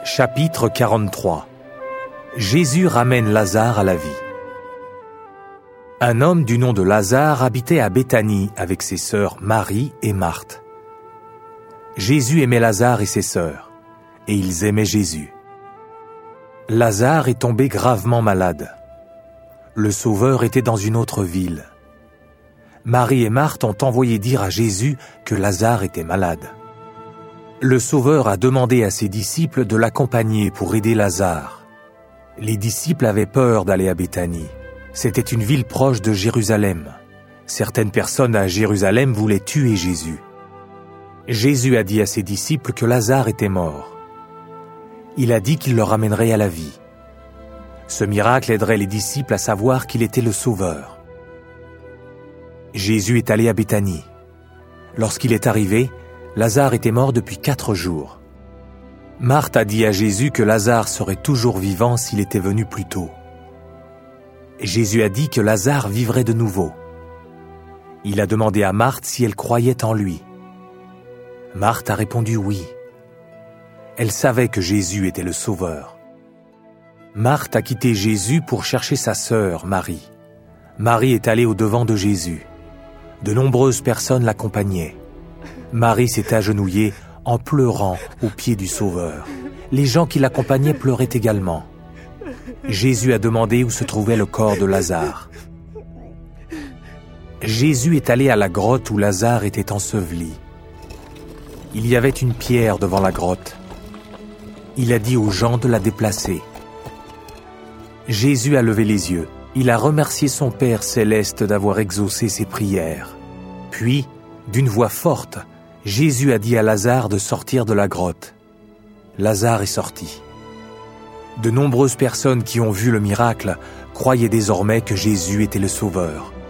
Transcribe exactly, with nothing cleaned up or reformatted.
Chapitre quarante-trois. Jésus ramène Lazare à la vie. Un homme du nom de Lazare habitait à Béthanie avec ses sœurs Marie et Marthe. Jésus aimait Lazare et ses sœurs, et ils aimaient Jésus. Lazare est tombé gravement malade. Le Sauveur était dans une autre ville. Marie et Marthe ont envoyé dire à Jésus que Lazare était malade. Le Sauveur a demandé à ses disciples de l'accompagner pour aider Lazare. Les disciples avaient peur d'aller à Béthanie. C'était une ville proche de Jérusalem. Certaines personnes à Jérusalem voulaient tuer Jésus. Jésus a dit à ses disciples que Lazare était mort. Il a dit qu'il le ramènerait à la vie. Ce miracle aiderait les disciples à savoir qu'il était le Sauveur. Jésus est allé à Béthanie. Lorsqu'il est arrivé, Lazare était mort depuis quatre jours. Marthe a dit à Jésus que Lazare serait toujours vivant s'il était venu plus tôt. Jésus a dit que Lazare vivrait de nouveau. Il a demandé à Marthe si elle croyait en lui. Marthe a répondu oui. Elle savait que Jésus était le Sauveur. Marthe a quitté Jésus pour chercher sa sœur, Marie. Marie est allée au-devant de Jésus. De nombreuses personnes l'accompagnaient. Marie s'est agenouillée en pleurant aux pieds du Sauveur. Les gens qui l'accompagnaient pleuraient également. Jésus a demandé où se trouvait le corps de Lazare. Jésus est allé à la grotte où Lazare était enseveli. Il y avait une pierre devant la grotte. Il a dit aux gens de la déplacer. Jésus a levé les yeux. Il a remercié son Père céleste d'avoir exaucé ses prières. Puis, d'une voix forte, Jésus a dit à Lazare de sortir de la grotte. Lazare est sorti. De nombreuses personnes qui ont vu le miracle croyaient désormais que Jésus était le Sauveur.